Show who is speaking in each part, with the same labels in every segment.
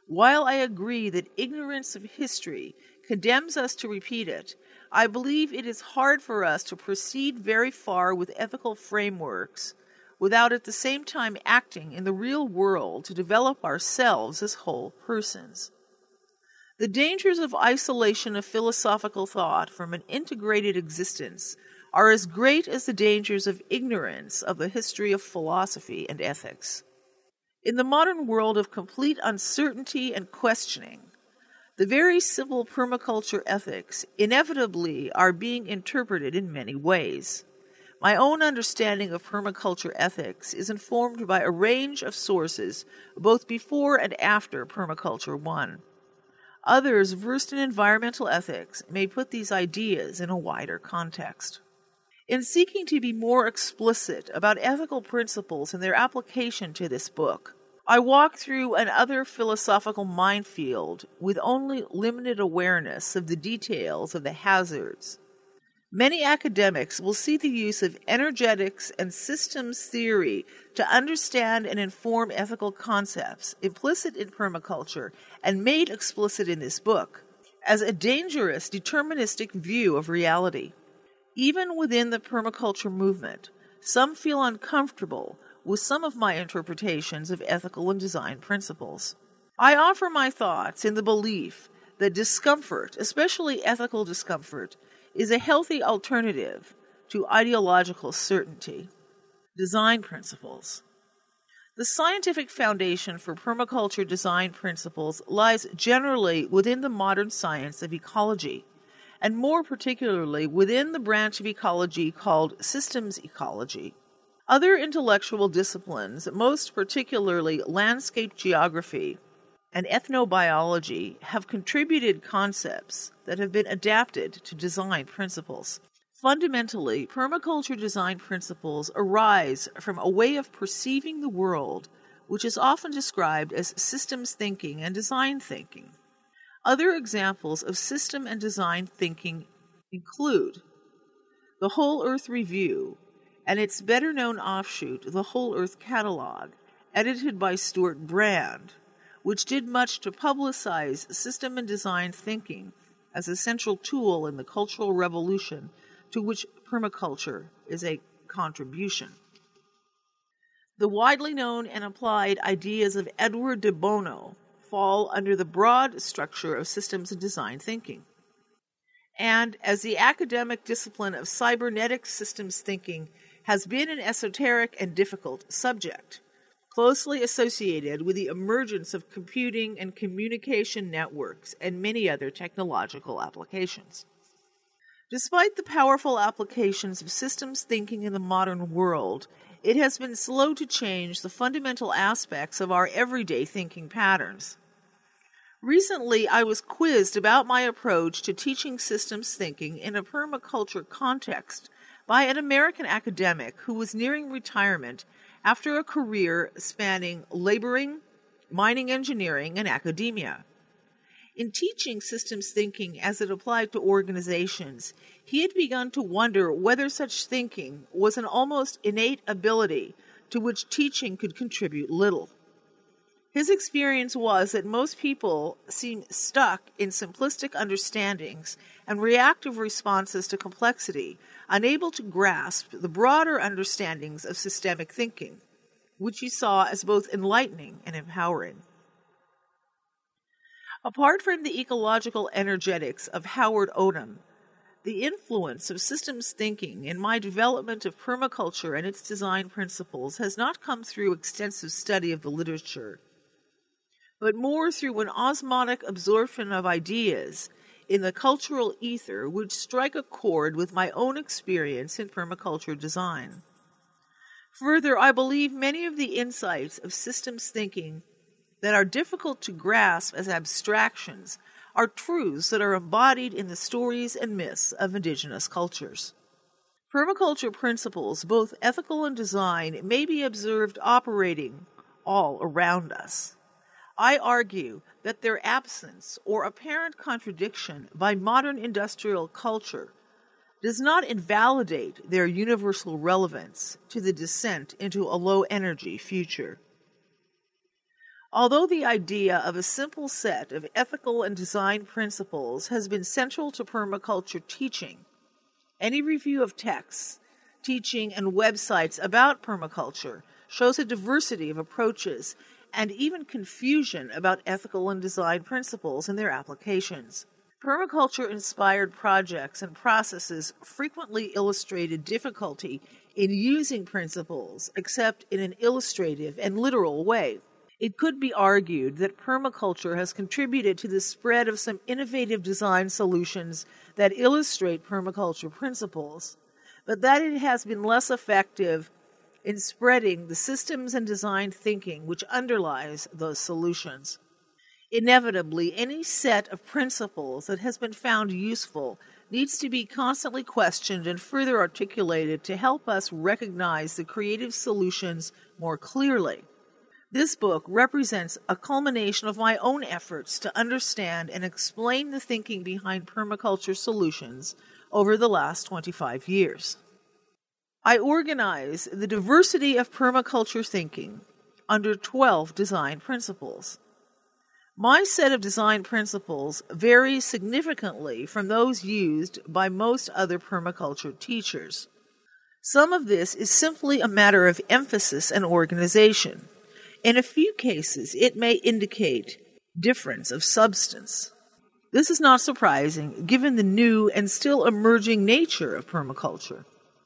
Speaker 1: While I agree that ignorance of history condemns us to repeat it, I believe it is hard for us to proceed very far with ethical frameworks without at the same time acting in the real world to develop ourselves as whole persons. The dangers of isolation of philosophical thought from an integrated existence are as great as the dangers of ignorance of the history of philosophy and ethics. In the modern world of complete uncertainty and questioning, the very simple permaculture ethics inevitably are being interpreted in many ways. My own understanding of permaculture ethics is informed by a range of sources, both before and after Permaculture 1. Others versed in environmental ethics may put these ideas in a wider context. In seeking to be more explicit about ethical principles and their application to this book, I walk through an other philosophical minefield with only limited awareness of the details of the hazards. Many academics will see the use of energetics and systems theory to understand and inform ethical concepts implicit in permaculture and made explicit in this book as a dangerous deterministic view of reality. Even within the permaculture movement, some feel uncomfortable with some of my interpretations of ethical and design principles. I offer my thoughts in the belief that discomfort, especially ethical discomfort, is a healthy alternative to ideological certainty. Design principles. The scientific foundation for permaculture design principles lies generally within the modern science of ecology, and more particularly within the branch of ecology called systems ecology. Other intellectual disciplines, most particularly landscape geography and ethnobiology, have contributed concepts that have been adapted to design principles. Fundamentally, permaculture design principles arise from a way of perceiving the world which is often described as systems thinking and design thinking. Other examples of system and design thinking include the Whole Earth Review and its better-known offshoot, the Whole Earth Catalog, edited by Stuart Brand, which did much to publicize system and design thinking as a central tool in the cultural revolution to which permaculture is a contribution. The widely known and applied ideas of Edward de Bono fall under the broad structure of systems and design thinking. And as the academic discipline of cybernetic systems thinking has been an esoteric and difficult subject, closely associated with the emergence of computing and communication networks and many other technological applications. Despite the powerful applications of systems thinking in the modern world, it has been slow to change the fundamental aspects of our everyday thinking patterns. Recently, I was quizzed about my approach to teaching systems thinking in a permaculture context by an American academic who was nearing retirement after a career spanning laboring, mining engineering, and academia. In teaching systems thinking as it applied to organizations, he had begun to wonder whether such thinking was an almost innate ability to which teaching could contribute little. His experience was that most people seem stuck in simplistic understandings and reactive responses to complexity, unable to grasp the broader understandings of systemic thinking, which he saw as both enlightening and empowering. Apart from the ecological energetics of Howard Odum, the influence of systems thinking in my development of permaculture and its design principles has not come through extensive study of the literature, but more through an osmotic absorption of ideas in the cultural ether which strike a chord with my own experience in permaculture design. Further, I believe many of the insights of systems thinking that are difficult to grasp as abstractions are truths that are embodied in the stories and myths of indigenous cultures. Permaculture principles, both ethical and design, may be observed operating all around us. I argue that their absence or apparent contradiction by modern industrial culture does not invalidate their universal relevance to the descent into a low-energy future. Although the idea of a simple set of ethical and design principles has been central to permaculture teaching, any review of texts, teaching, and websites about permaculture shows a diversity of approaches and even confusion about ethical and design principles and their applications. Permaculture-inspired projects and processes frequently illustrated difficulty in using principles, except in an illustrative and literal way. It could be argued that permaculture has contributed to the spread of some innovative design solutions that illustrate permaculture principles, but that it has been less effective in spreading the systems and design thinking which underlies those solutions. Inevitably, any set of principles that has been found useful needs to be constantly questioned and further articulated to help us recognize the creative solutions more clearly. This book represents a culmination of my own efforts to understand and explain the thinking behind permaculture solutions over the last 25 years. I organize the diversity of permaculture thinking under 12 design principles. My set of design principles varies significantly from those used by most other permaculture teachers. Some of this is simply a matter of emphasis and organization. In a few cases, it may indicate difference of substance. This is not surprising, given the new and still emerging nature of permaculture.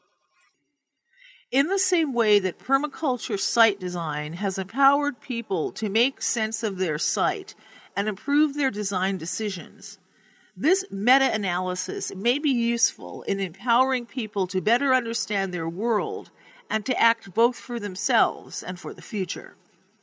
Speaker 1: In the same way that permaculture site design has empowered people to make sense of their site and improve their design decisions, this meta-analysis may be useful in empowering people to better understand their world and to act both for themselves and for the future.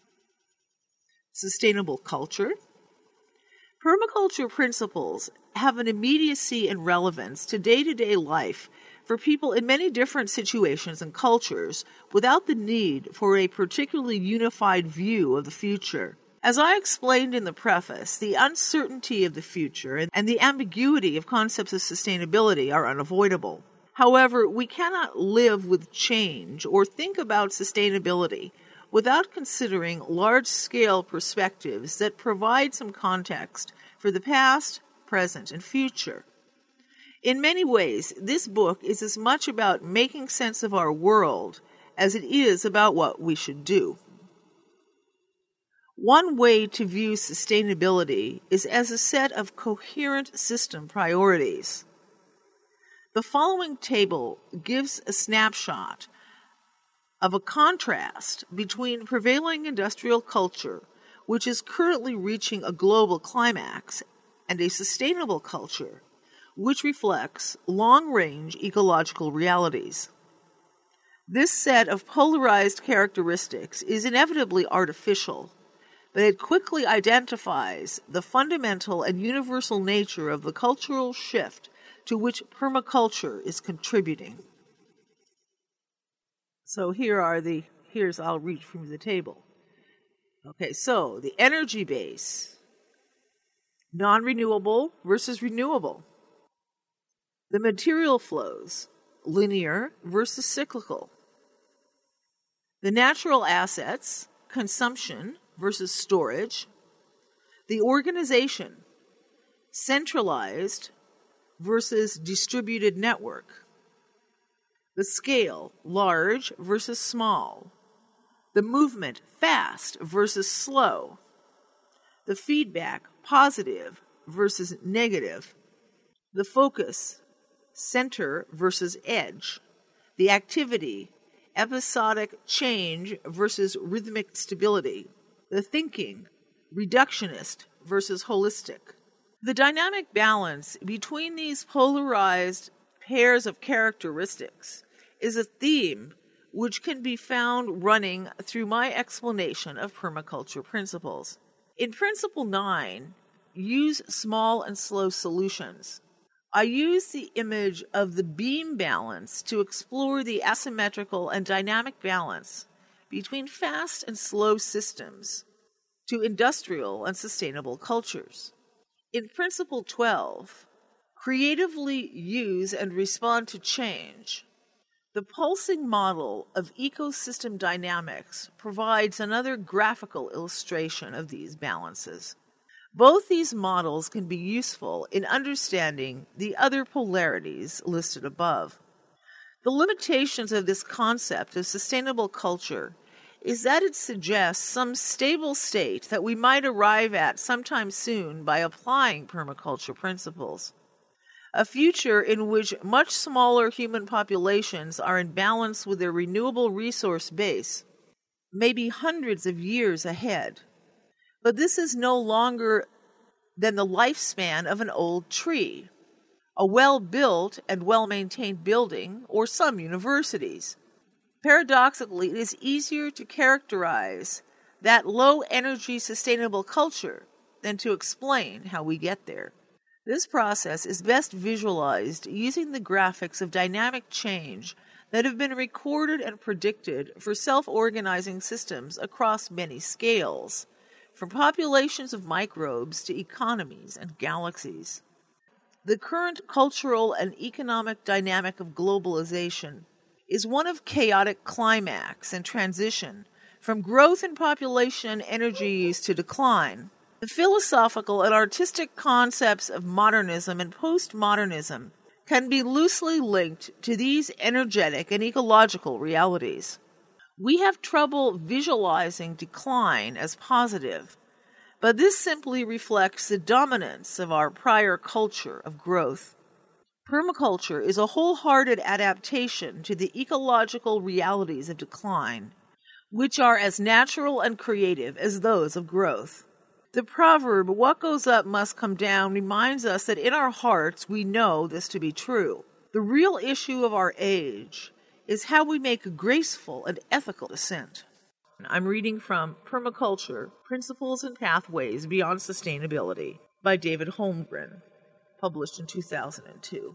Speaker 1: Sustainable culture. Permaculture principles have an immediacy and relevance to day-to-day life for people in many different situations and cultures without the need for a particularly unified view of the future. As I explained in the preface, the uncertainty of the future and the ambiguity of concepts of sustainability are unavoidable. However, we cannot live with change or think about sustainability without considering large-scale perspectives that provide some context for the past, present, and future. In many ways, this book is as much about making sense of our world as it is about what we should do. One way to view sustainability is as a set of coherent system priorities. The following table gives a snapshot of a contrast between prevailing industrial culture, which is currently reaching a global climax, and a sustainable culture, which reflects long-range ecological realities. This set of polarized characteristics is inevitably artificial, but it quickly identifies the fundamental and universal nature of the cultural shift to which permaculture is contributing. So I'll read from the table. Okay, so the energy base, non-renewable versus renewable. The material flows, linear versus cyclical. The natural assets, consumption versus storage. The organization, centralized versus distributed network. The scale, large versus small. The movement, fast versus slow. The feedback, positive versus negative. The focus, center versus edge. The activity, episodic change versus rhythmic stability. The thinking, reductionist versus holistic. The dynamic balance between these polarized pairs of characteristics is a theme which can be found running through my explanation of permaculture principles. In Principle 9, use small and slow solutions. I use the image of the beam balance to explore the asymmetrical and dynamic balance between fast and slow systems to industrial and sustainable cultures. In Principle 12, creatively use and respond to change. The pulsing model of ecosystem dynamics provides another graphical illustration of these balances. Both these models can be useful in understanding the other polarities listed above. The limitations of this concept of sustainable culture is that it suggests some stable state that we might arrive at sometime soon by applying permaculture principles. A future in which much smaller human populations are in balance with their renewable resource base may be hundreds of years ahead. But this is no longer than the lifespan of an old tree, a well-built and well-maintained building, or some universities. Paradoxically, it is easier to characterize that low-energy sustainable culture than to explain how we get there. This process is best visualized using the graphics of dynamic change that have been recorded and predicted for self-organizing systems across many scales, from populations of microbes to economies and galaxies. The current cultural and economic dynamic of globalization is one of chaotic climax and transition from growth in population and energy use to decline. The philosophical and artistic concepts of modernism and postmodernism can be loosely linked to these energetic and ecological realities. We have trouble visualizing decline as positive, but this simply reflects the dominance of our prior culture of growth. Permaculture is a wholehearted adaptation to the ecological realities of decline, which are as natural and creative as those of growth. The proverb, "What goes up must come down," reminds us that in our hearts we know this to be true. The real issue of our age is how we make a graceful and ethical descent. I'm reading from Permaculture, Principles and Pathways Beyond Sustainability by David Holmgren, published in 2002.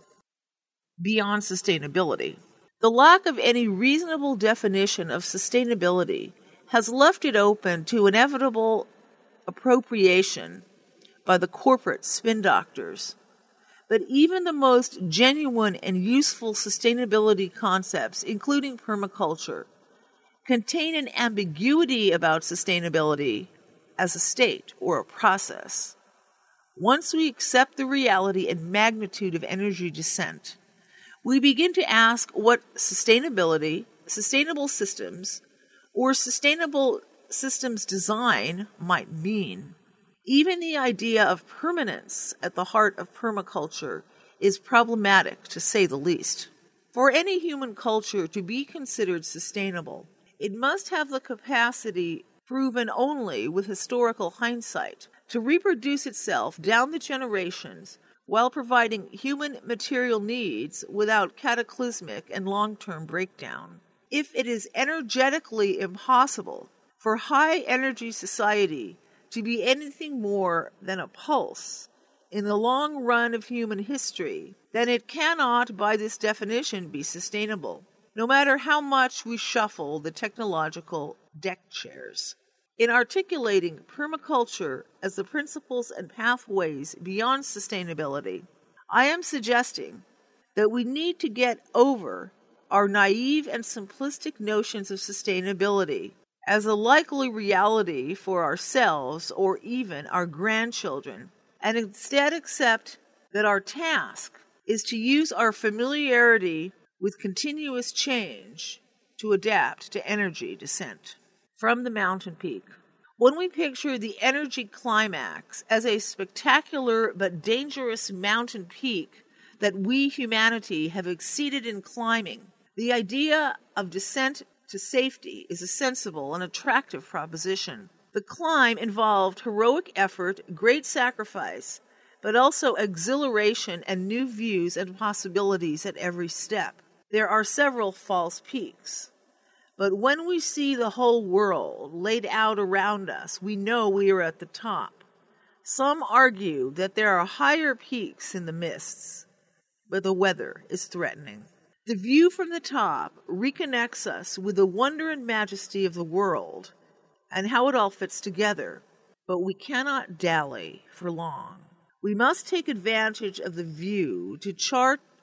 Speaker 1: Beyond sustainability. The lack of any reasonable definition of sustainability has left it open to inevitable appropriation by the corporate spin doctors. But even the most genuine and useful sustainability concepts, including permaculture, contain an ambiguity about sustainability as a state or a process. Once we accept the reality and magnitude of energy descent, we begin to ask what sustainability, sustainable systems, or sustainable systems design might mean. Even the idea of permanence at the heart of permaculture is problematic, to say the least. For any human culture to be considered sustainable, it must have the capacity, proven only with historical hindsight, to reproduce itself down the generations while providing human material needs without cataclysmic and long-term breakdown. If it is energetically impossible for high-energy society to be anything more than a pulse in the long run of human history, then it cannot, by this definition, be sustainable, no matter how much we shuffle the technological deck chairs. In articulating permaculture as the principles and pathways beyond sustainability, I am suggesting that we need to get over our naive and simplistic notions of sustainability as a likely reality for ourselves or even our grandchildren, and instead accept that our task is to use our familiarity with continuous change to adapt to energy descent. From the mountain peak. When we picture the energy climax as a spectacular but dangerous mountain peak that we, humanity, have exceeded in climbing, the idea of descent to safety is a sensible and attractive proposition. The climb involved heroic effort, great sacrifice, but also exhilaration and new views and possibilities at every step. There are several false peaks. But when we see the whole world laid out around us, we know we are at the top. Some argue that there are higher peaks in the mists, but the weather is threatening. The view from the top reconnects us with the wonder and majesty of the world and how it all fits together, but we cannot dally for long. We must take advantage of the view to chart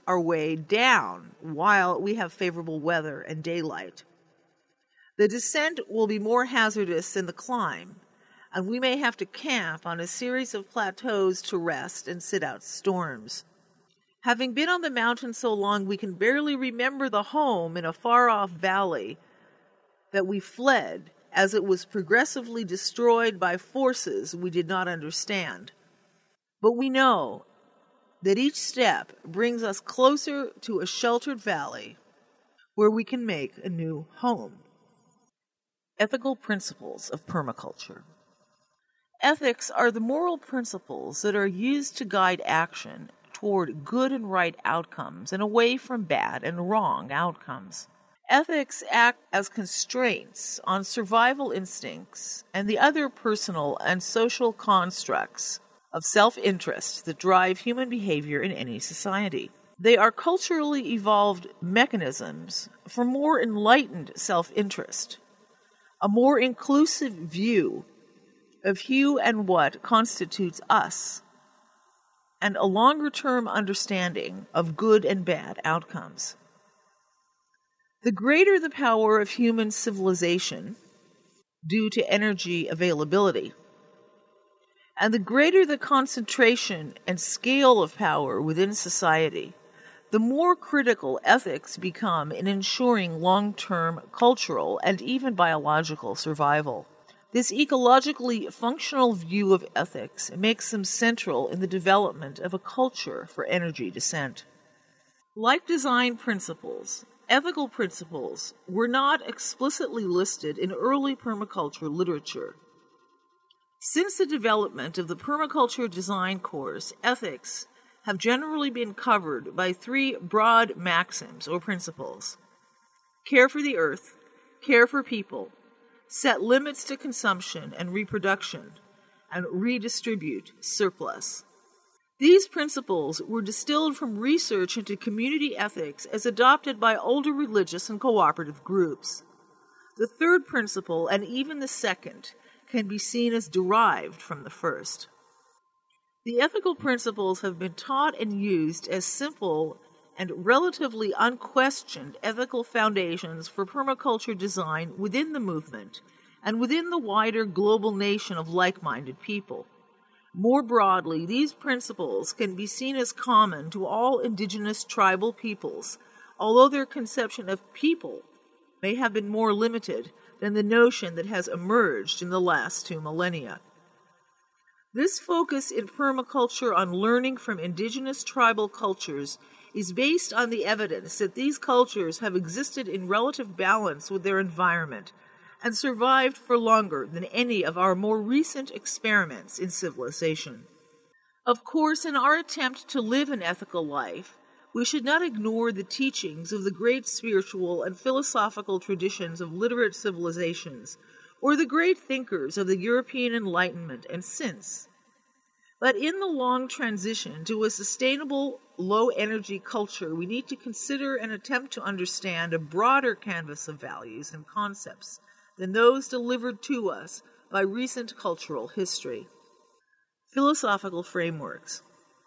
Speaker 1: our way down while we have favorable weather and daylight. The descent will be more hazardous than the climb, and we may have to camp on a series of plateaus to rest and sit out storms. Having been on the mountain so long we can barely remember the home in a far-off valley that we fled as it was progressively destroyed by forces we did not understand. But we know that each step brings us closer to a sheltered valley where we can make a new home. Ethical principles of permaculture. Ethics are the moral principles that are used to guide action toward good and right outcomes and away from bad and wrong outcomes. Ethics act as constraints on survival instincts and the other personal and social constructs of self-interest that drive human behavior in any society. They are culturally evolved mechanisms for more enlightened self-interest, a more inclusive view of who and what constitutes us, and a longer-term understanding of good and bad outcomes. The greater the power of human civilization, due to energy availability, and the greater the concentration and scale of power within society, the more critical ethics become in ensuring long-term cultural and even biological survival. This ecologically functional view of ethics makes them central in the development of a culture for energy descent. Like design principles, ethical principles were not explicitly listed in early permaculture literature. Since the development of the permaculture design course, ethics have generally been covered by three broad maxims or principles: care for the earth, care for people, set limits to consumption and reproduction, and redistribute surplus. These principles were distilled from research into community ethics as adopted by older religious and cooperative groups. The third principle, and even the second, can be seen as derived from the first. The ethical principles have been taught and used as simple and relatively unquestioned ethical foundations for permaculture design within the movement and within the wider global nation of like-minded people. More broadly, these principles can be seen as common to all indigenous tribal peoples, although their conception of people may have been more limited than the notion that has emerged in the last 2 millennia. This focus in permaculture on learning from indigenous tribal cultures is based on the evidence that these cultures have existed in relative balance with their environment and survived for longer than any of our more recent experiments in civilization. Of course, in our attempt to live an ethical life, we should not ignore the teachings of the great spiritual and philosophical traditions of literate civilizations, or the great thinkers of the European Enlightenment and since. But in the long transition to a sustainable, low-energy culture, we need to consider and attempt to understand a broader canvas of values and concepts than those delivered to us by recent cultural history. Philosophical frameworks.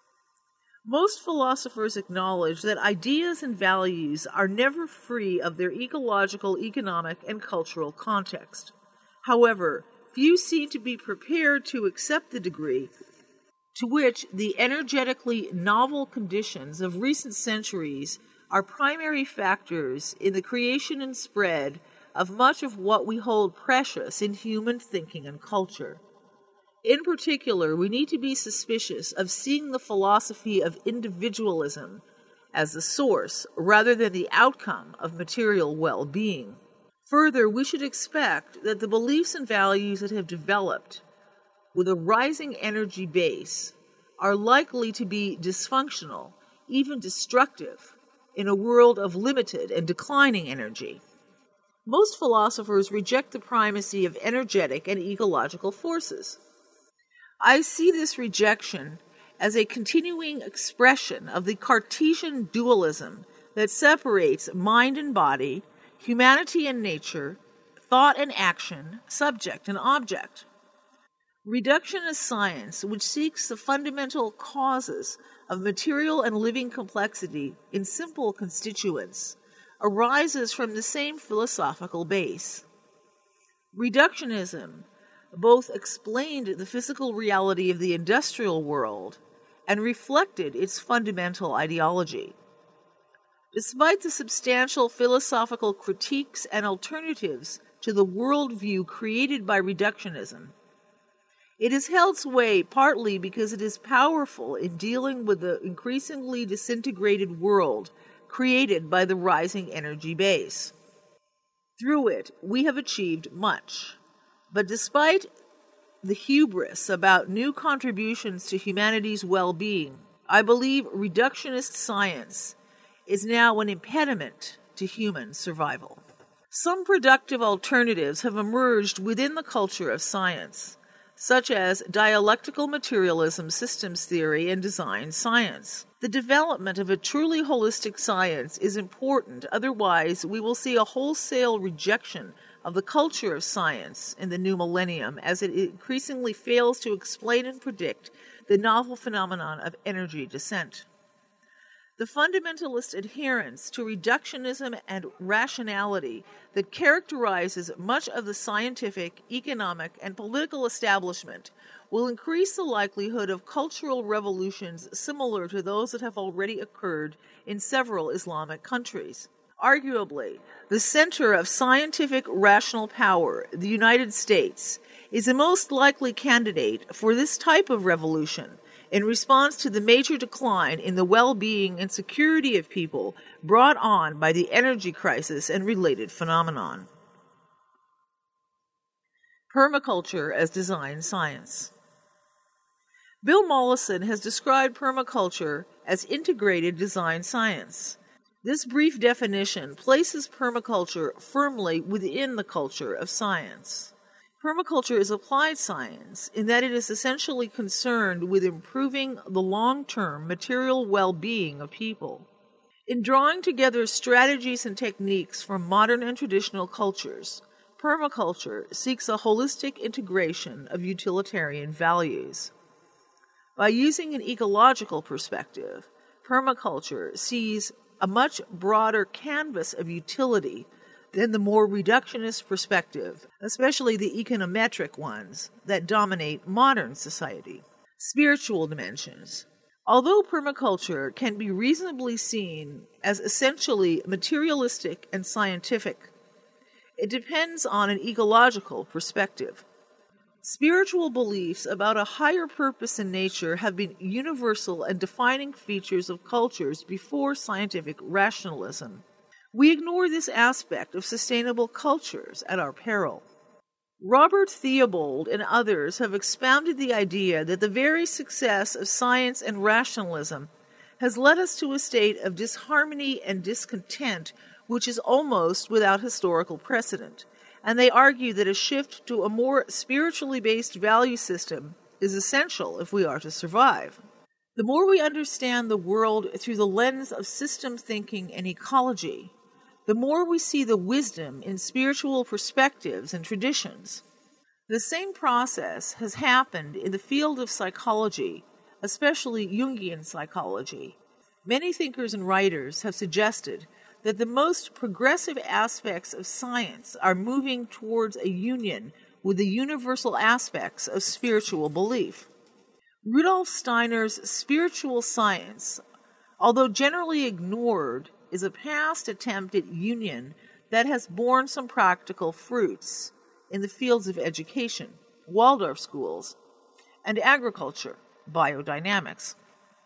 Speaker 1: Most philosophers acknowledge that ideas and values are never free of their ecological, economic, and cultural context. However, few seem to be prepared to accept the degree to which the energetically novel conditions of recent centuries are primary factors in the creation and spread of much of what we hold precious in human thinking and culture. In particular, we need to be suspicious of seeing the philosophy of individualism as the source rather than the outcome of material well-being. Further, we should expect that the beliefs and values that have developed with a rising energy base are likely to be dysfunctional, even destructive, in a world of limited and declining energy. Most philosophers reject the primacy of energetic and ecological forces. I see this rejection as a continuing expression of the Cartesian dualism that separates mind and body, humanity and nature, thought and action, subject and object. Reductionist science, which seeks the fundamental causes of material and living complexity in simple constituents, arises from the same philosophical base. Reductionism both explained the physical reality of the industrial world and reflected its fundamental ideology. Despite the substantial philosophical critiques and alternatives to the worldview created by reductionism, it has held sway partly because it is powerful in dealing with the increasingly disintegrated world created by the rising energy base. Through it, we have achieved much. But despite the hubris about new contributions to humanity's well-being, I believe reductionist science is now an impediment to human survival. Some productive alternatives have emerged within the culture of science, such as dialectical materialism, systems theory, and design science. The development of a truly holistic science is important, otherwise we will see a wholesale rejection of the culture of science in the new millennium as it increasingly fails to explain and predict the novel phenomenon of energy descent. The fundamentalist adherence to reductionism and rationality that characterizes much of the scientific, economic, and political establishment will increase the likelihood of cultural revolutions similar to those that have already occurred in several Islamic countries. Arguably, the center of scientific rational power, the United States, is the most likely candidate for this type of revolution in response to the major decline in the well-being and security of people brought on by the energy crisis and related phenomenon. Permaculture as design science. Bill Mollison has described permaculture as integrated design science. This brief definition places permaculture firmly within the culture of science. Permaculture is applied science in that it is essentially concerned with improving the long-term material well-being of people. In drawing together strategies and techniques from modern and traditional cultures, permaculture seeks a holistic integration of utilitarian values. By using an ecological perspective, permaculture sees a much broader canvas of utility than the more reductionist perspective, especially the econometric ones that dominate modern society. Spiritual dimensions. Although permaculture can be reasonably seen as essentially materialistic and scientific, it depends on an ecological perspective. Spiritual beliefs about a higher purpose in nature have been universal and defining features of cultures before scientific rationalism. We ignore this aspect of sustainable cultures at our peril. Robert Theobald and others have expounded the idea that the very success of science and rationalism has led us to a state of disharmony and discontent which is almost without historical precedent, and they argue that a shift to a more spiritually based value system is essential if we are to survive. The more we understand the world through the lens of system thinking and ecology, the more we see the wisdom in spiritual perspectives and traditions. The same process has happened in the field of psychology, especially Jungian psychology. Many thinkers and writers have suggested that the most progressive aspects of science are moving towards a union with the universal aspects of spiritual belief. Rudolf Steiner's spiritual science, although generally ignored, is a past attempt at union that has borne some practical fruits in the fields of education, Waldorf schools, and agriculture, biodynamics.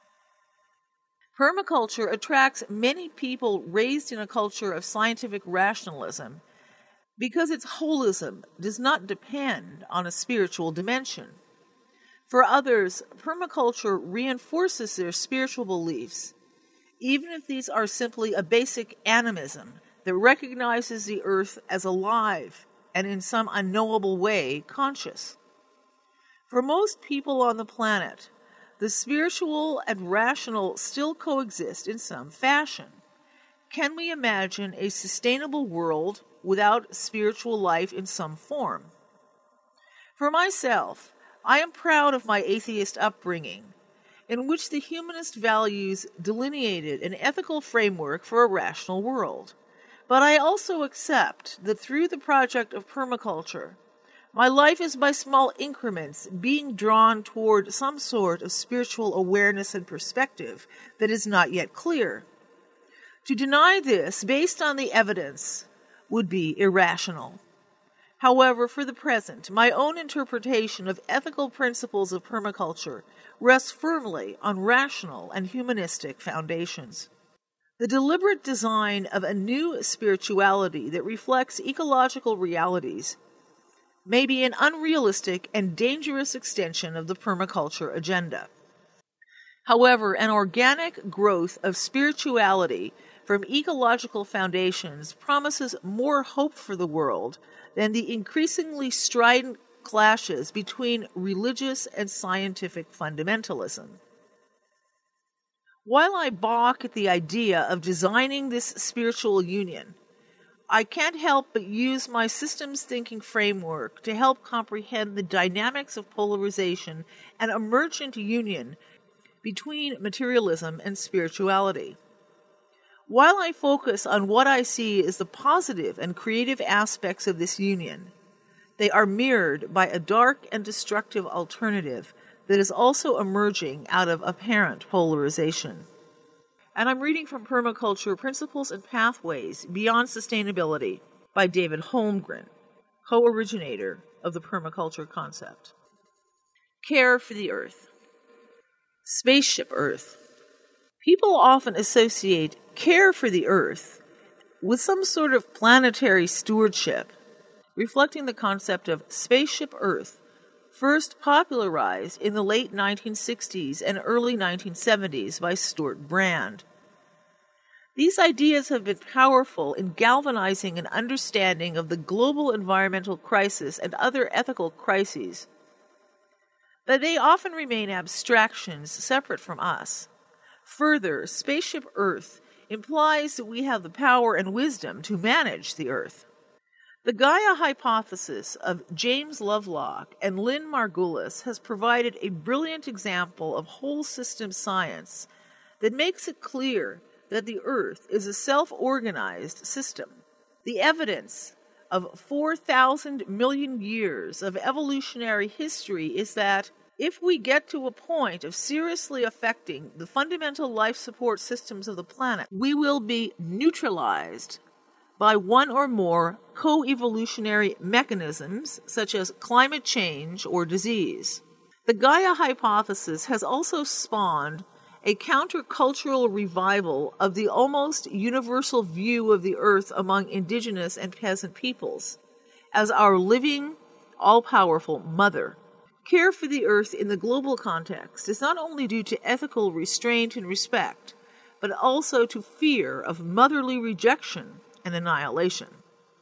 Speaker 1: Permaculture attracts many people raised in a culture of scientific rationalism because its holism does not depend on a spiritual dimension. For others, permaculture reinforces their spiritual beliefs, even if these are simply a basic animism that recognizes the earth as alive and in some unknowable way conscious. For most people on the planet, the spiritual and rational still coexist in some fashion. Can we imagine a sustainable world without spiritual life in some form? For myself, I am proud of my atheist upbringing, in which the humanist values delineated an ethical framework for a rational world. But I also accept that through the project of permaculture, my life is by small increments being drawn toward some sort of spiritual awareness and perspective that is not yet clear. To deny this based on the evidence would be irrational. However, for the present, my own interpretation of ethical principles of permaculture rests firmly on rational and humanistic foundations. The deliberate design of a new spirituality that reflects ecological realities may be an unrealistic and dangerous extension of the permaculture agenda. However, an organic growth of spirituality from ecological foundations promises more hope for the world than the increasingly strident clashes between religious and scientific fundamentalism. While I balk at the idea of designing this spiritual union, I can't help but use my systems thinking framework to help comprehend the dynamics of polarization and emergent union between materialism and spirituality. While I focus on what I see as the positive and creative aspects of this union, they are mirrored by a dark and destructive alternative that is also emerging out of apparent polarization. And I'm reading from Permaculture, Principles and Pathways Beyond Sustainability by David Holmgren, co-originator of the permaculture concept. Care for the Earth. Spaceship Earth. People often associate care for the Earth with some sort of planetary stewardship, reflecting the concept of Spaceship Earth, first popularized in the late 1960s and early 1970s by Stuart Brand. These ideas have been powerful in galvanizing an understanding of the global environmental crisis and other ethical crises, but they often remain abstractions separate from us. Further, Spaceship Earth implies that we have the power and wisdom to manage the Earth. The Gaia hypothesis of James Lovelock and Lynn Margulis has provided a brilliant example of whole system science that makes it clear that the Earth is a self-organized system. The evidence of 4,000 million years of evolutionary history is that if we get to a point of seriously affecting the fundamental life support systems of the planet, we will be neutralized by one or more co-evolutionary mechanisms such as climate change or disease. The Gaia hypothesis has also spawned a countercultural revival of the almost universal view of the Earth among indigenous and peasant peoples as our living, all-powerful mother. Care for the Earth in the global context is not only due to ethical restraint and respect, but also to fear of motherly rejection and annihilation.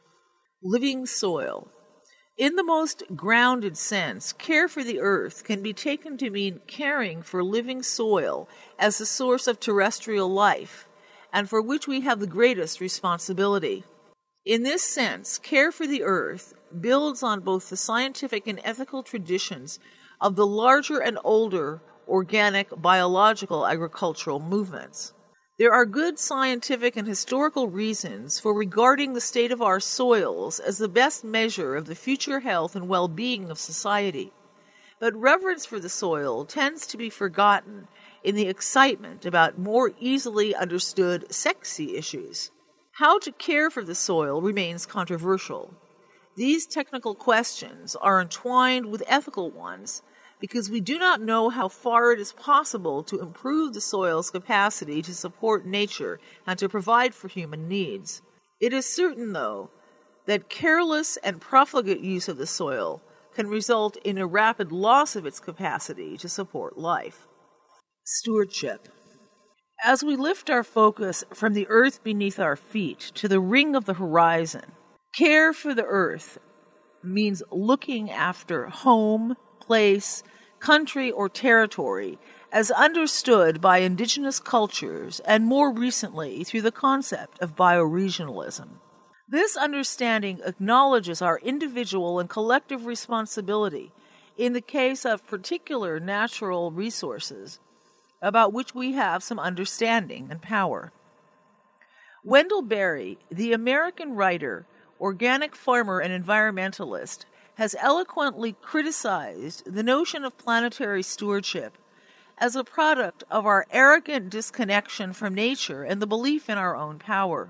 Speaker 1: Living soil. In the most grounded sense, care for the Earth can be taken to mean caring for living soil as the source of terrestrial life, and for which we have the greatest responsibility. In this sense, care for the Earth builds on both the scientific and ethical traditions of the larger and older organic biological agricultural movements. There are good scientific and historical reasons for regarding the state of our soils as the best measure of the future health and well-being of society. But reverence for the soil tends to be forgotten in the excitement about more easily understood sexy issues. How to care for the soil remains controversial. These technical questions are entwined with ethical ones because we do not know how far it is possible to improve the soil's capacity to support nature and to provide for human needs. It is certain, though, that careless and profligate use of the soil can result in a rapid loss of its capacity to support life. Stewardship. As we lift our focus from the earth beneath our feet to the ring of the horizon, care for the earth means looking after home, place, country, or territory as understood by indigenous cultures and more recently through the concept of bioregionalism. This understanding acknowledges our individual and collective responsibility in the case of particular natural resources about which we have some understanding and power. Wendell Berry, the American writer, organic farmer, and environmentalist, has eloquently criticized the notion of planetary stewardship as a product of our arrogant disconnection from nature and the belief in our own power.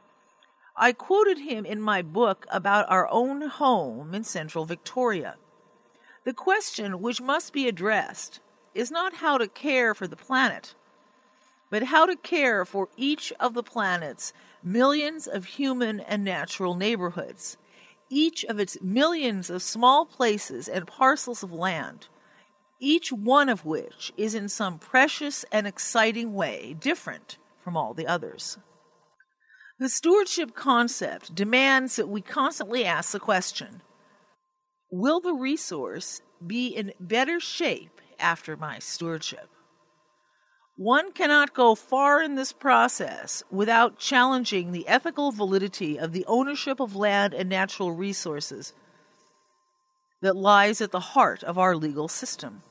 Speaker 1: I quoted him in my book about our own home in central Victoria. The question which must be addressed is not how to care for the planet, but how to care for each of the planet's millions of human and natural neighborhoods, each of its millions of small places and parcels of land, each one of which is in some precious and exciting way different from all the others. The stewardship concept demands that we constantly ask the question, will the resource be in better shape after my stewardship? One cannot go far in this process without challenging the ethical validity of the ownership of land and natural resources that lies at the heart of our legal system.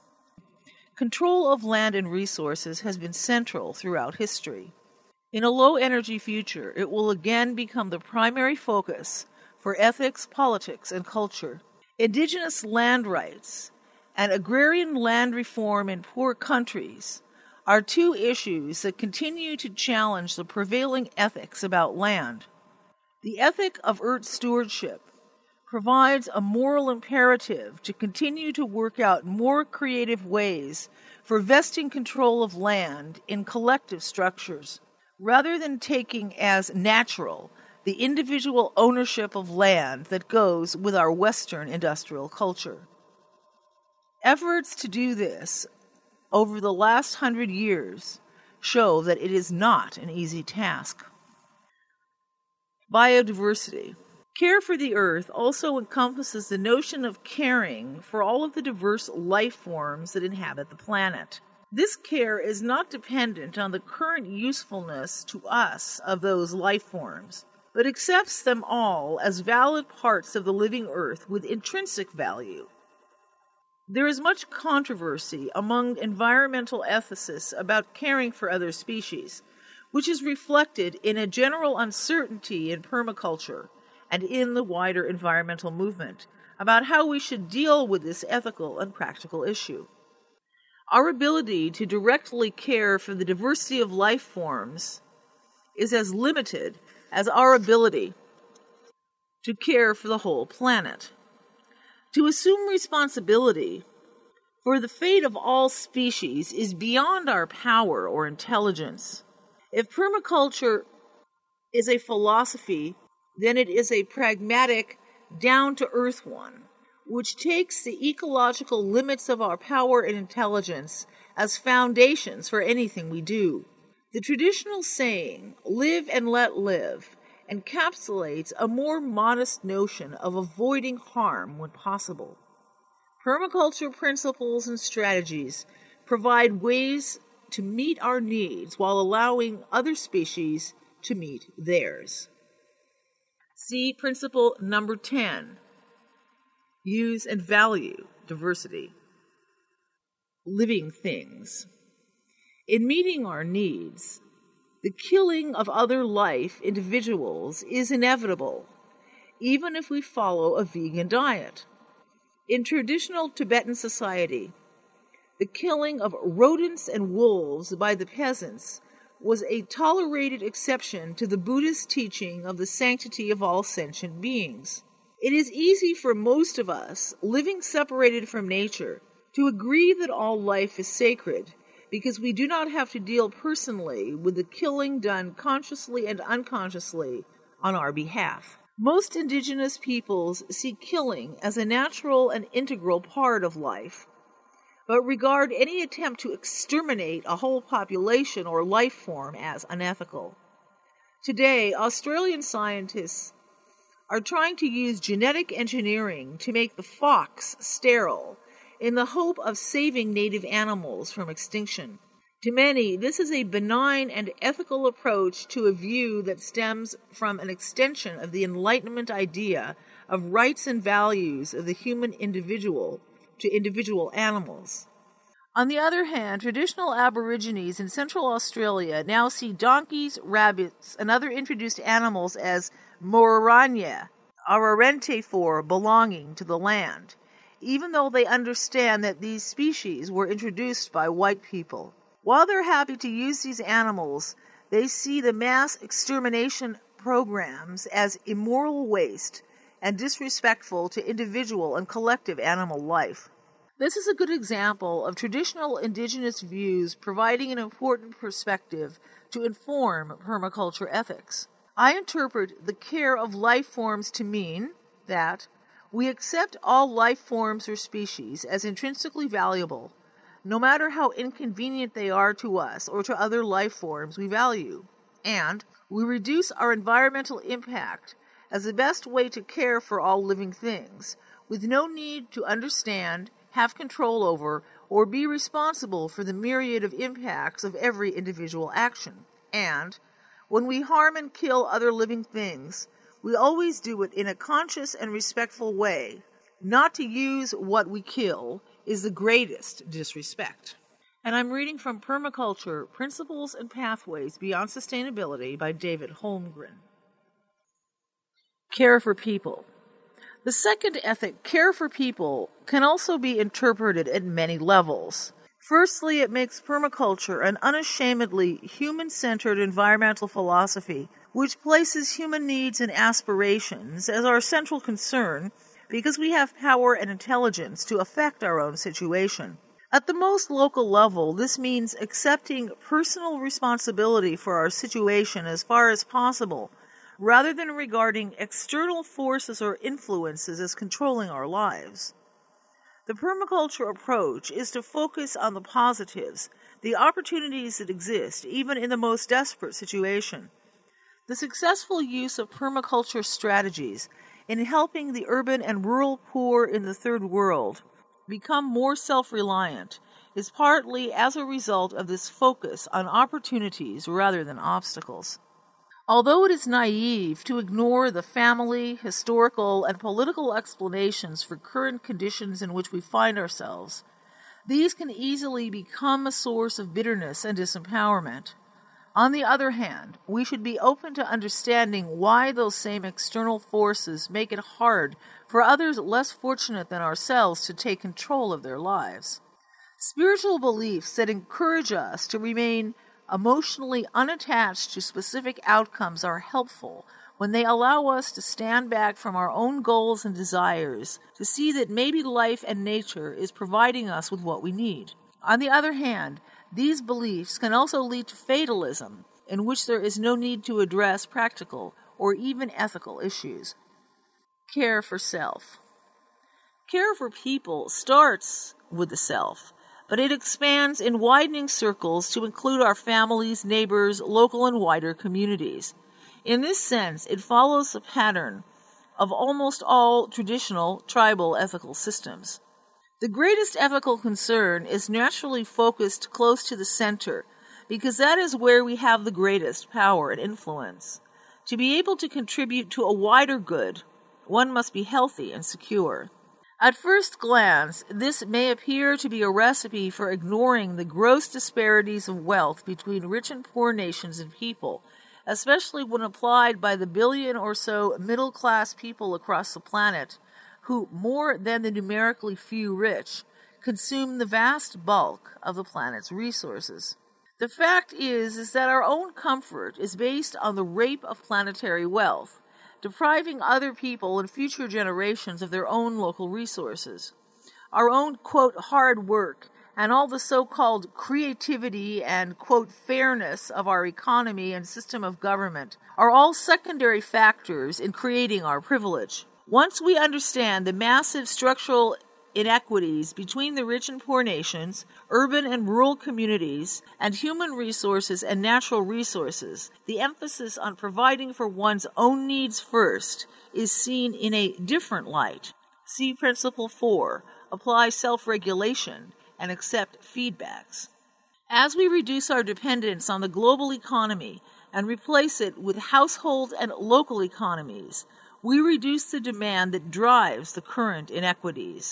Speaker 1: Control of land and resources has been central throughout history. In a low-energy future, it will again become the primary focus for ethics, politics, and culture. Indigenous land rights and agrarian land reform in poor countries are two issues that continue to challenge the prevailing ethics about land. The ethic of earth stewardship provides a moral imperative to continue to work out more creative ways for vesting control of land in collective structures, rather than taking as natural the individual ownership of land that goes with our Western industrial culture. Efforts to do this over the last 100 years show that it is not an easy task. Biodiversity. Care for the earth also encompasses the notion of caring for all of the diverse life forms that inhabit the planet. This care is not dependent on the current usefulness to us of those life forms, but accepts them all as valid parts of the living earth with intrinsic value. There is much controversy among environmental ethicists about caring for other species, which is reflected in a general uncertainty in permaculture and in the wider environmental movement about how we should deal with this ethical and practical issue. Our ability to directly care for the diversity of life forms is as limited as our ability to care for the whole planet. To assume responsibility for the fate of all species is beyond our power or intelligence. If permaculture is a philosophy, then it is a pragmatic, down-to-earth one, which takes the ecological limits of our power and intelligence as foundations for anything we do. The traditional saying, live and let live, encapsulates a more modest notion of avoiding harm when possible. Permaculture principles and strategies provide ways to meet our needs while allowing other species to meet theirs. See principle number 10. Use and value diversity. Living things. In meeting our needs, the killing of other life individuals is inevitable, even if we follow a vegan diet. In traditional Tibetan society, the killing of rodents and wolves by the peasants was a tolerated exception to the Buddhist teaching of the sanctity of all sentient beings. It is easy for most of us, living separated from nature, to agree that all life is sacred, because we do not have to deal personally with the killing done consciously and unconsciously on our behalf. Most indigenous peoples see killing as a natural and integral part of life, but regard any attempt to exterminate a whole population or life form as unethical. Today, Australian scientists are trying to use genetic engineering to make the fox sterile in the hope of saving native animals from extinction. To many, this is a benign and ethical approach to a view that stems from an extension of the Enlightenment idea of rights and values of the human individual, to individual animals. On the other hand, traditional Aborigines in Central Australia now see donkeys, rabbits, and other introduced animals as Moraranya, Ararentefort belonging to the land, even though they understand that these species were introduced by white people. While they're happy to use these animals, they see the mass extermination programs as immoral waste and disrespectful to individual and collective animal life. This is a good example of traditional indigenous views providing an important perspective to inform permaculture ethics. I interpret the care of life forms to mean that we accept all life forms or species as intrinsically valuable, no matter how inconvenient they are to us or to other life forms we value, and we reduce our environmental impact as the best way to care for all living things, with no need to understand, have control over, or be responsible for the myriad of impacts of every individual action. And when we harm and kill other living things, we always do it in a conscious and respectful way. Not to use what we kill is the greatest disrespect. And I'm reading from Permaculture, Principles and Pathways Beyond Sustainability by David Holmgren. Care for people. The second ethic, care for people, can also be interpreted at many levels. Firstly, it makes permaculture an unashamedly human-centered environmental philosophy which places human needs and aspirations as our central concern because we have power and intelligence to affect our own situation. At the most local level, this means accepting personal responsibility for our situation as far as possible, rather than regarding external forces or influences as controlling our lives. The permaculture approach is to focus on the positives, the opportunities that exist, even in the most desperate situation. The successful use of permaculture strategies in helping the urban and rural poor in the Third World become more self-reliant is partly as a result of this focus on opportunities rather than obstacles. Although it is naive to ignore the family, historical, and political explanations for current conditions in which we find ourselves, these can easily become a source of bitterness and disempowerment. On the other hand, we should be open to understanding why those same external forces make it hard for others less fortunate than ourselves to take control of their lives. Spiritual beliefs that encourage us to remain emotionally unattached to specific outcomes are helpful when they allow us to stand back from our own goals and desires to see that maybe life and nature is providing us with what we need. On the other hand, these beliefs can also lead to fatalism, in which there is no need to address practical or even ethical issues. Care for self. Care for people starts with the self, but it expands in widening circles to include our families, neighbors, local and wider communities. In this sense, it follows the pattern of almost all traditional tribal ethical systems. The greatest ethical concern is naturally focused close to the center, because that is where we have the greatest power and influence. To be able to contribute to a wider good, one must be healthy and secure. At first glance, this may appear to be a recipe for ignoring the gross disparities of wealth between rich and poor nations and people, especially when applied by the billion or so middle-class people across the planet, who, more than the numerically few rich, consume the vast bulk of the planet's resources. The fact is that our own comfort is based on the rape of planetary wealth, depriving other people and future generations of their own local resources. Our own, quote, hard work and all the so-called creativity and, quote, fairness of our economy and system of government are all secondary factors in creating our privilege. Once we understand the massive structural inequities between the rich and poor nations, urban and rural communities, and human resources and natural resources, the emphasis on providing for one's own needs first is seen in a different light. See Principle 4, apply self-regulation, and accept feedbacks. As we reduce our dependence on the global economy and replace it with household and local economies, we reduce the demand that drives the current inequities.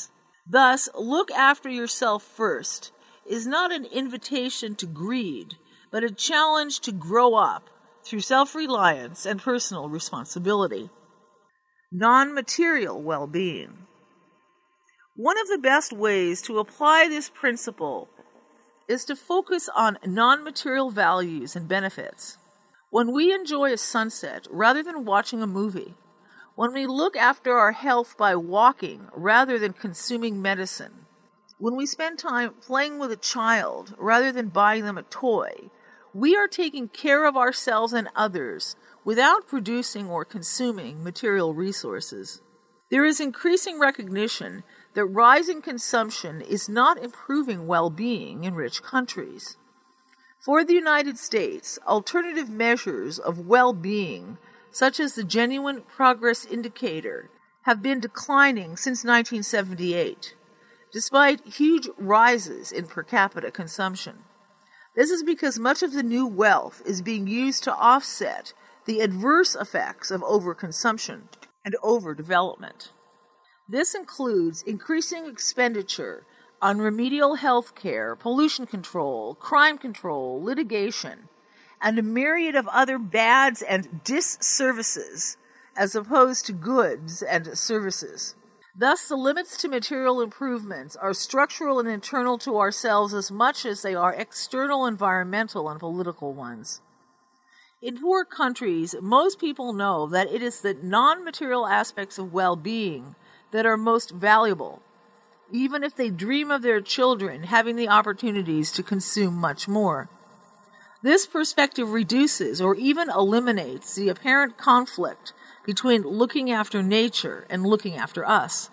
Speaker 1: Thus, look after yourself first is not an invitation to greed, but a challenge to grow up through self-reliance and personal responsibility. Non-material well-being. One of the best ways to apply this principle is to focus on non-material values and benefits. When we enjoy a sunset rather than watching a movie, when we look after our health by walking rather than consuming medicine, when we spend time playing with a child rather than buying them a toy, we are taking care of ourselves and others without producing or consuming material resources. There is increasing recognition that rising consumption is not improving well-being in rich countries. For the United States, alternative measures of well-being, such as the Genuine Progress Indicator, have been declining since 1978, despite huge rises in per capita consumption. This is because much of the new wealth is being used to offset the adverse effects of overconsumption and overdevelopment. This includes increasing expenditure on remedial health care, pollution control, crime control, litigation, and a myriad of other bads and disservices as opposed to goods and services. Thus, the limits to material improvements are structural and internal to ourselves as much as they are external, environmental, and political ones. In poor countries, most people know that it is the non-material aspects of well-being that are most valuable, even if they dream of their children having the opportunities to consume much more. This perspective reduces or even eliminates the apparent conflict between looking after nature and looking after us.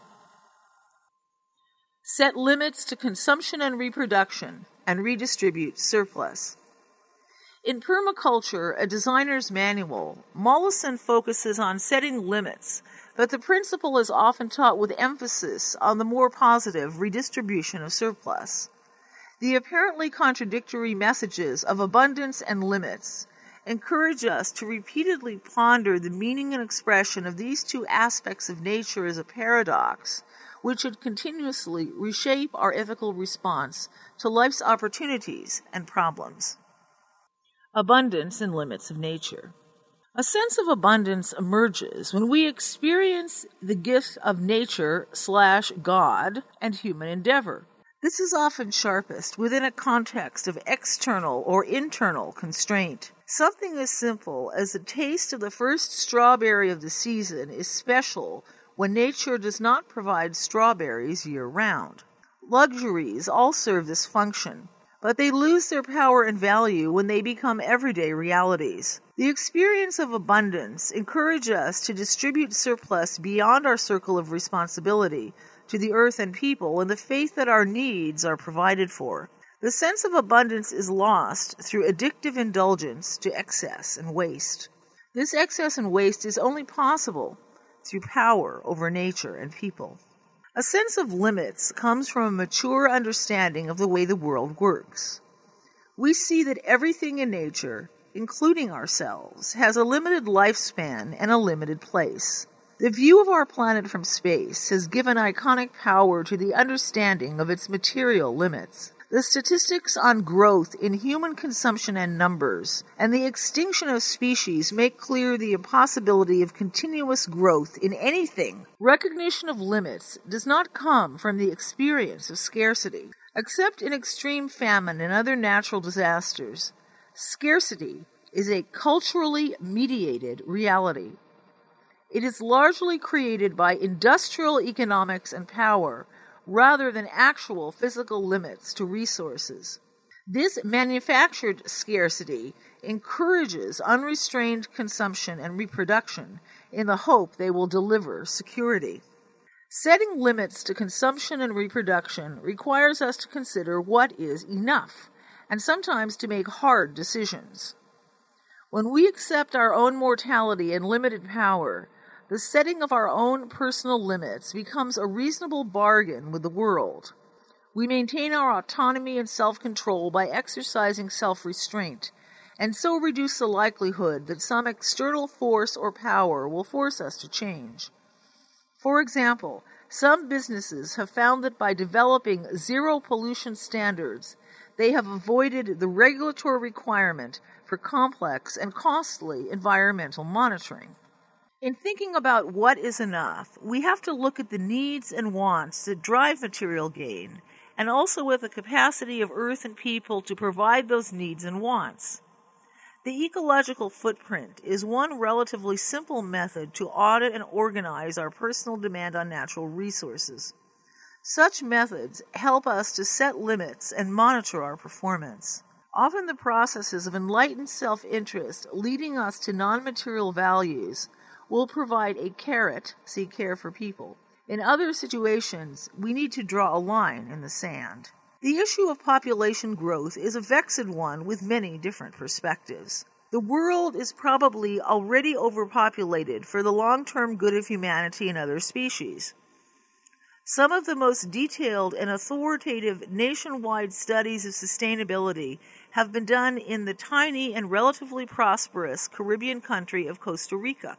Speaker 1: Set limits to consumption and reproduction and redistribute surplus. In Permaculture, a designer's manual, Mollison focuses on setting limits, but the principle is often taught with emphasis on the more positive redistribution of surplus. The apparently contradictory messages of abundance and limits encourage us to repeatedly ponder the meaning and expression of these two aspects of nature as a paradox, which should continuously reshape our ethical response to life's opportunities and problems. Abundance and limits of nature. A sense of abundance emerges when we experience the gift of nature/God and human endeavor. This is often sharpest within a context of external or internal constraint. Something as simple as the taste of the first strawberry of the season is special when nature does not provide strawberries year-round. Luxuries all serve this function, but they lose their power and value when they become everyday realities. The experience of abundance encourages us to distribute surplus beyond our circle of responsibility to the earth and people in the faith that our needs are provided for. The sense of abundance is lost through addictive indulgence to excess and waste. This excess and waste is only possible through power over nature and people. A sense of limits comes from a mature understanding of the way the world works. We see that everything in nature, including ourselves, has a limited lifespan and a limited place. The view of our planet from space has given iconic power to the understanding of its material limits. The statistics on growth in human consumption and numbers, and the extinction of species make clear the impossibility of continuous growth in anything. Recognition of limits does not come from the experience of scarcity. Except in extreme famine and other natural disasters, scarcity is a culturally mediated reality. It is largely created by industrial economics and power, rather than actual physical limits to resources. This manufactured scarcity encourages unrestrained consumption and reproduction in the hope they will deliver security. Setting limits to consumption and reproduction requires us to consider what is enough, and sometimes to make hard decisions. When we accept our own mortality and limited power, the setting of our own personal limits becomes a reasonable bargain with the world. We maintain our autonomy and self-control by exercising self-restraint, and so reduce the likelihood that some external force or power will force us to change. For example, Some businesses have found that by developing zero pollution standards, they have avoided the regulatory requirement for complex and costly environmental monitoring. In thinking about what is enough, we have to look at the needs and wants that drive material gain, and also at the capacity of Earth and people to provide those needs and wants. The ecological footprint is one relatively simple method to audit and organize our personal demand on natural resources. Such methods help us to set limits and monitor our performance. Often the processes of enlightened self-interest leading us to non-material values will provide a carrot, see care for people. In other situations, we need to draw a line in the sand. The issue of population growth is a vexed one with many different perspectives. The world is probably already overpopulated for the long-term good of humanity and other species. Some of the most detailed and authoritative nationwide studies of sustainability have been done in the tiny and relatively prosperous Caribbean country of Costa Rica.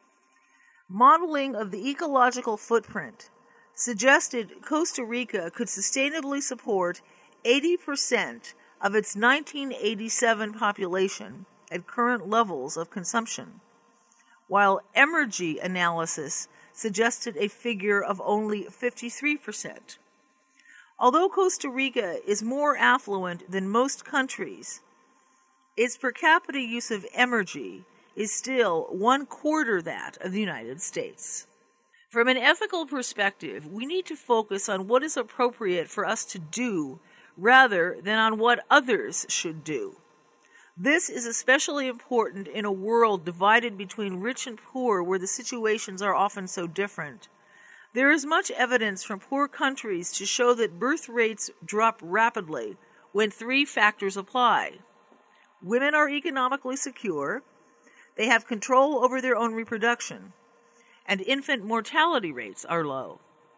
Speaker 1: Modeling of the ecological footprint suggested Costa Rica could sustainably support 80% of its 1987 population at current levels of consumption, while Emergy analysis suggested a figure of only 53%. Although Costa Rica is more affluent than most countries, its per capita use of Emergy is still 1/4 that of the United States. From an ethical perspective, we need to focus on what is appropriate for us to do rather than on what others should do. This is especially important in a world divided between rich and poor where the situations are often so different. There is much evidence from poor countries to show that birth rates drop rapidly when 3 factors apply. Women are economically secure, they have control over their own reproduction, and infant mortality rates are low.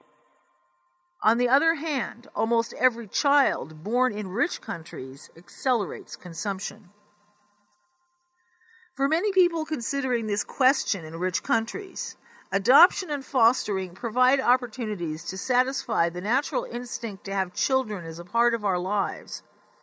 Speaker 1: On the other hand, almost every child born in rich countries accelerates consumption. For many people considering this question in rich countries, adoption and fostering provide opportunities to satisfy the natural instinct to have children as a part of our lives.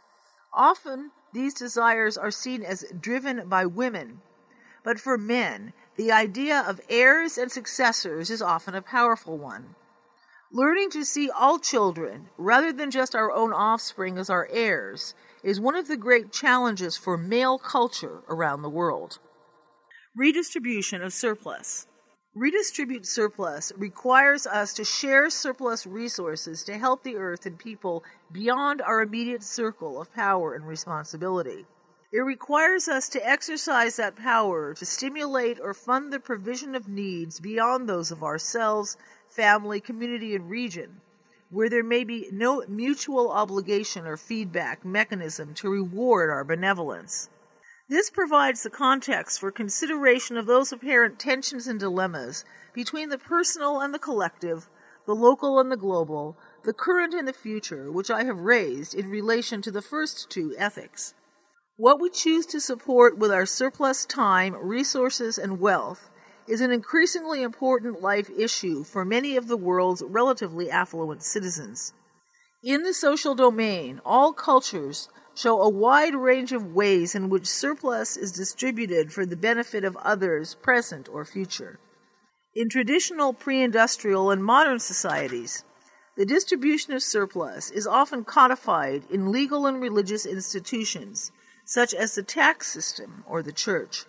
Speaker 1: Often, these desires are seen as driven by women, but for men, the idea of heirs and successors is often a powerful one. Learning to see all children, rather than just our own offspring, as our heirs, is one of the great challenges for male culture around the world. Redistribution of surplus. Redistribute surplus requires us to share surplus resources to help the earth and people beyond our immediate circle of power and responsibility. It requires us to exercise that power to stimulate or fund the provision of needs beyond those of ourselves, family, community, and region, where there may be no mutual obligation or feedback mechanism to reward our benevolence. This provides the context for consideration of those apparent tensions and dilemmas between the personal and the collective, the local and the global, the current and the future, which I have raised in relation to the first 2 ethics. What we choose to support with our surplus time, resources, and wealth is an increasingly important life issue for many of the world's relatively affluent citizens. In the social domain, all cultures show a wide range of ways in which surplus is distributed for the benefit of others, present or future. In traditional pre-industrial and modern societies, the distribution of surplus is often codified in legal and religious institutions, such as the tax system or the church.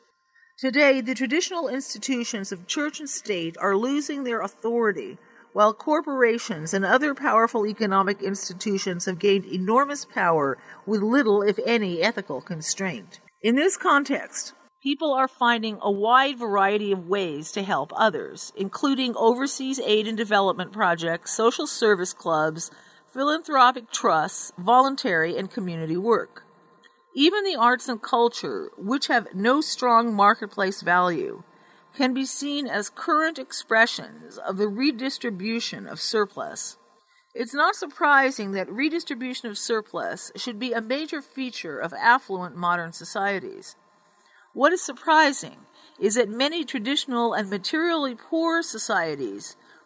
Speaker 1: Today, the traditional institutions of church and state are losing their authority, while corporations and other powerful economic institutions have gained enormous power with little, if any, ethical constraint. In this context, people are finding a wide variety of ways to help others, including overseas aid and development projects, social service clubs, philanthropic trusts, voluntary and community work. Even the arts and culture, which have no strong marketplace value, can be seen as current expressions of the redistribution of surplus. It's not surprising that redistribution of surplus should be a major feature of affluent modern societies. What is surprising is that many traditional and materially poor societies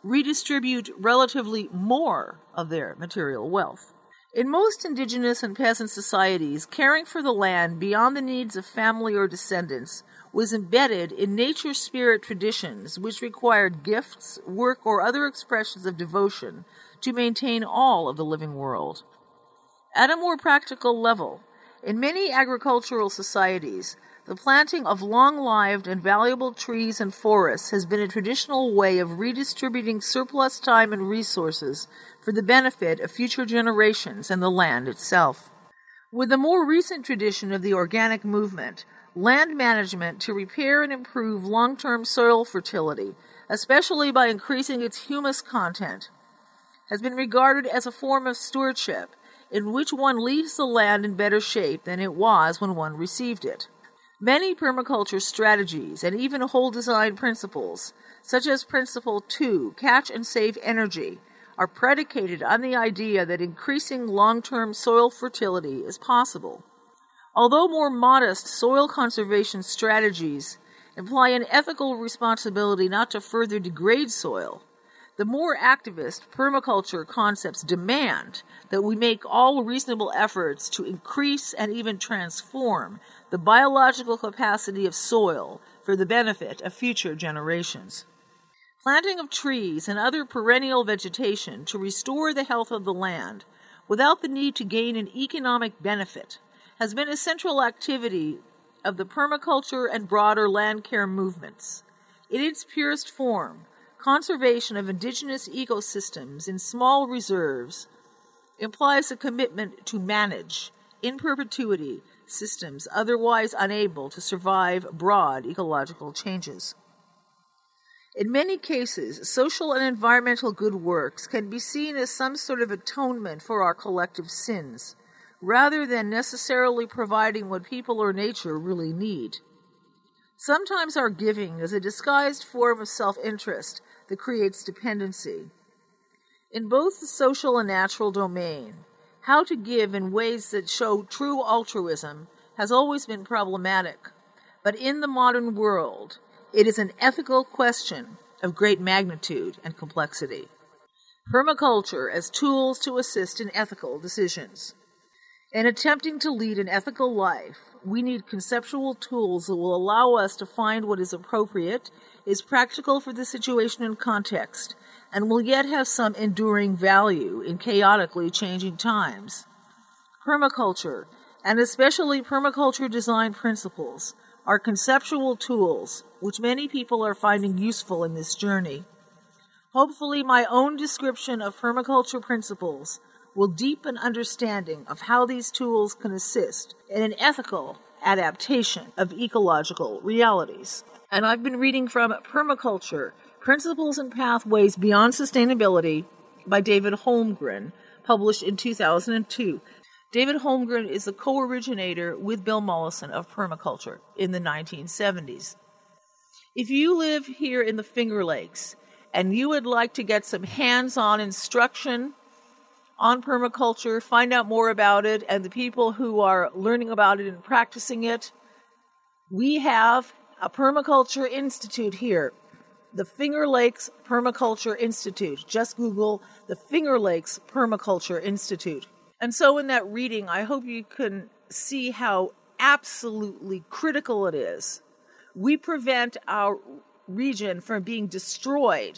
Speaker 1: redistribute relatively more of their material wealth. In most indigenous and peasant societies, caring for the land beyond the needs of family or descendants was embedded in nature spirit traditions which required gifts, work, or other expressions of devotion to maintain all of the living world. At a more practical level, in many agricultural societies, the planting of long-lived and valuable trees and forests has been a traditional way of redistributing surplus time and resources for the benefit of future generations and the land itself. With the more recent tradition of the organic movement, land management to repair and improve long-term soil fertility, especially by increasing its humus content, has been regarded as a form of stewardship in which one leaves the land in better shape than it was when one received it. Many permaculture strategies and even whole design principles, such as Principle 2, Catch and Save Energy, are predicated on the idea that increasing long-term soil fertility is possible. Although more modest soil conservation strategies imply an ethical responsibility not to further degrade soil, the more activist permaculture concepts demand that we make all reasonable efforts to increase and even transform the biological capacity of soil for the benefit of future generations. Planting of trees and other perennial vegetation to restore the health of the land without the need to gain an economic benefit has been a central activity of the permaculture and broader land care movements. In its purest form, conservation of indigenous ecosystems in small reserves implies a commitment to manage, in perpetuity, systems otherwise unable to survive broad ecological changes. In many cases, social and environmental good works can be seen as some sort of atonement for our collective sins, rather than necessarily providing what people or nature really need. Sometimes our giving is a disguised form of self-interest that creates dependency. In both the social and natural domain, how to give in ways that show true altruism has always been problematic. But in the modern world, it is an ethical question of great magnitude and complexity. Permaculture as tools to assist in ethical decisions. In attempting to lead an ethical life, we need conceptual tools that will allow us to find what is appropriate, is practical for the situation and context, and will yet have some enduring value in chaotically changing times. Permaculture, and especially permaculture design principles, are conceptual tools which many people are finding useful in this journey. Hopefully, my own description of permaculture principles will deepen understanding of how these tools can assist in an ethical adaptation of ecological realities. And I've been reading from Permaculture, Principles and Pathways Beyond Sustainability by David Holmgren, published in 2002. David Holmgren is the co-originator with Bill Mollison of permaculture in the 1970s. If you live here in the Finger Lakes and you would like to get some hands-on instruction on permaculture, find out more about it, and the people who are learning about it and practicing it, we have a permaculture institute here, the Finger Lakes Permaculture Institute. Just Google the Finger Lakes Permaculture Institute. And so in that reading, I hope you can see how absolutely critical it is. We prevent our region from being destroyed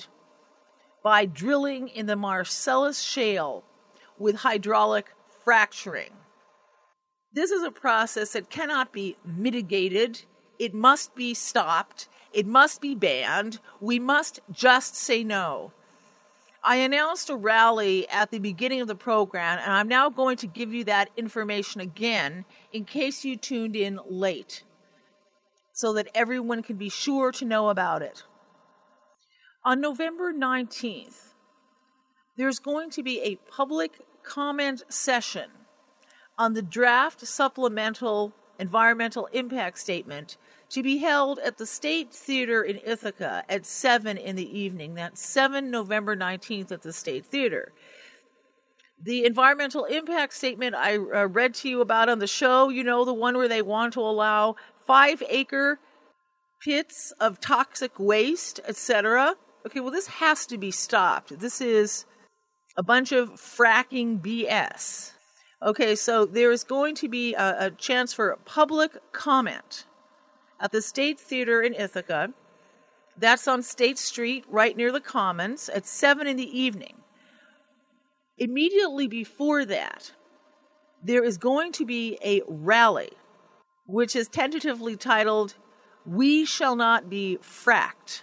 Speaker 1: by drilling in the Marcellus Shale with hydraulic fracturing. This is a process that cannot be mitigated. It must be stopped. It must be banned. We must just say no. I announced a rally at the beginning of the program, and I'm now going to give you that information again in case you tuned in late, so that everyone can be sure to know about it. On November 19th, there's going to be a public comment session on the draft supplemental environmental impact statement to be held at the State Theater in Ithaca at 7 in the evening. That's 7 November 19th at the State Theater. The environmental impact statement I read to you about on the show, you know, the one where they want to allow 5-acre pits of toxic waste, etc., okay, well, this has to be stopped. This is a bunch of fracking BS. Okay, so there is going to be a chance for public comment at the State Theater in Ithaca. That's on State Street, right near the Commons, at 7 in the evening. Immediately before that, there is going to be a rally, which is tentatively titled, "We Shall Not Be Fracked."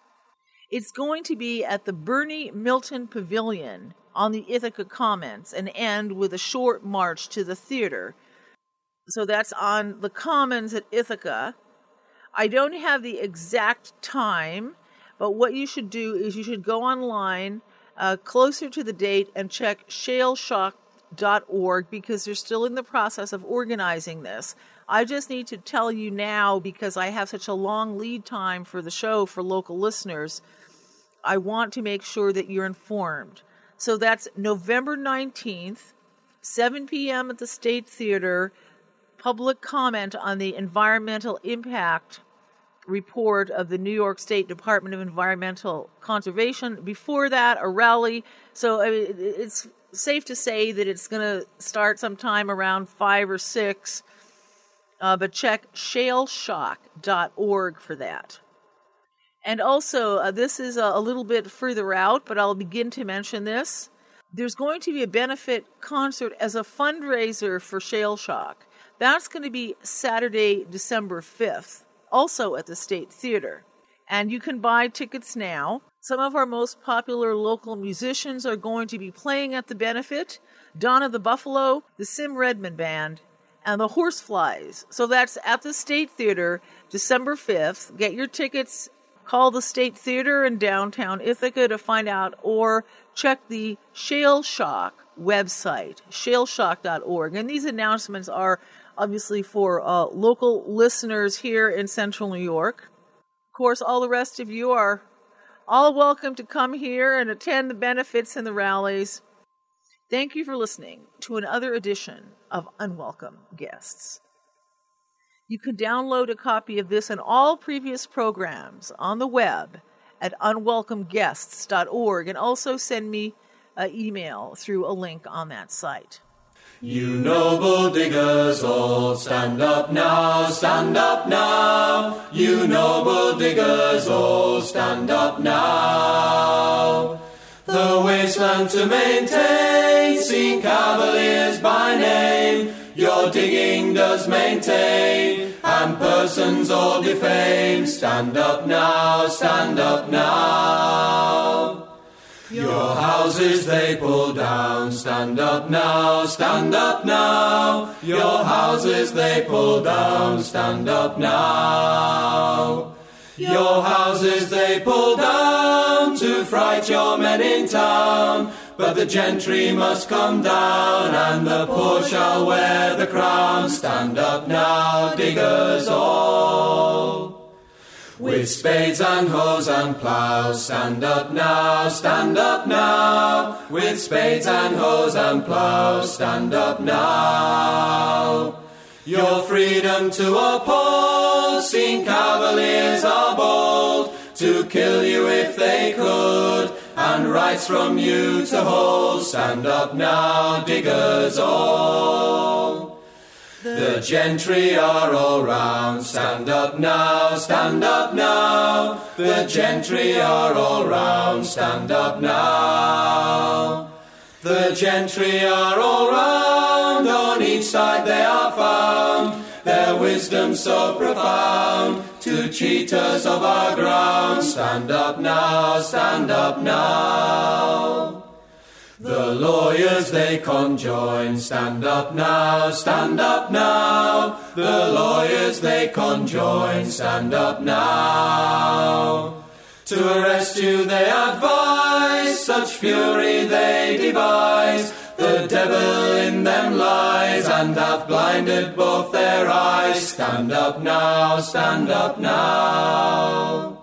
Speaker 1: It's going to be at the Bernie Milton Pavilion on the Ithaca Commons and end with a short march to the theater. So that's on the Commons at Ithaca. I don't have the exact time, but what you should do is you should go online closer to the date and check shaleshock.org because they're still in the process of organizing this. I just need to tell you now, because I have such a long lead time for the show for local listeners, I want to make sure that you're informed. So that's November 19th, 7 p.m. at the State Theater, public comment on the environmental impact report of the New York State Department of Environmental Conservation. Before that, a rally. So it's safe to say that it's going to start sometime around 5 or 6, but check shaleshock.org for that. And also, this is a little bit further out, but I'll begin to mention this. There's going to be a benefit concert as a fundraiser for Shale Shock. That's going to be Saturday, December 5th, also at the State Theater. And you can buy tickets now. Some of our most popular local musicians are going to be playing at the benefit. Donna the Buffalo, the Sim Redmond Band, and the Horseflies. So that's at the State Theater, December 5th. Get your tickets. Call the State Theater in downtown Ithaca to find out, or check the Shale Shock website, shaleshock.org. And these announcements are obviously for local listeners here in central New York. Of course, all the rest of you are all welcome to come here and attend the benefits and the rallies. Thank you for listening to another edition of Unwelcome Guests. You can download a copy of this and all previous programs on the web at unwelcomeguests.org, and also send me an email through a link on that site.
Speaker 2: You noble diggers all, stand up now, stand up now. You noble diggers all, stand up now. The wasteland to maintain, seen Cavaliers by name. Your digging does maintain, and persons all defame. Stand up now, stand up now. Your houses they pull down. Stand up now, stand up now. Your houses they pull down. Stand up now. Your houses they pull down to fright your men in town. But the gentry must come down, and the poor shall wear the crown. Stand up now, diggers all. With spades and hoes and ploughs, stand up now, stand up now. With spades and hoes and ploughs, stand up now. Your freedom to uphold, seen Cavaliers are bold, to kill you if they could, and rights from you to hold. Stand up now, diggers all. The gentry are all round. Stand up now, stand up now. The gentry are all round. Stand up now. The gentry are all round. On each side they are found. Their wisdom so profound, to cheat us of our ground. Stand up now, stand up now. The lawyers they conjoin. Stand up now, stand up now. The lawyers they conjoin. Stand up now. To arrest you they advise, such fury they devise. The devil in them lies, and hath blinded both their eyes. Stand up now, stand up now.